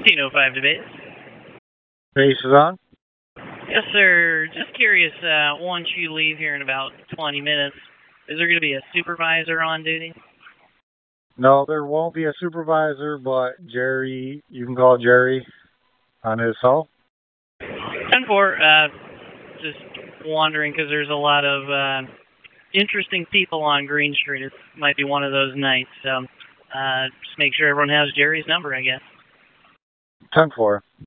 1505 debate. Base is on. Yes, sir. Just curious, once you leave here in about 20 minutes, is there going to be a supervisor on duty? No, there won't be a supervisor, but Jerry, you can call Jerry on his cell. 10-4, just wondering because there's a lot of interesting people on Green Street. It might be one of those nights, so just make sure everyone has Jerry's number, I guess. 10-4.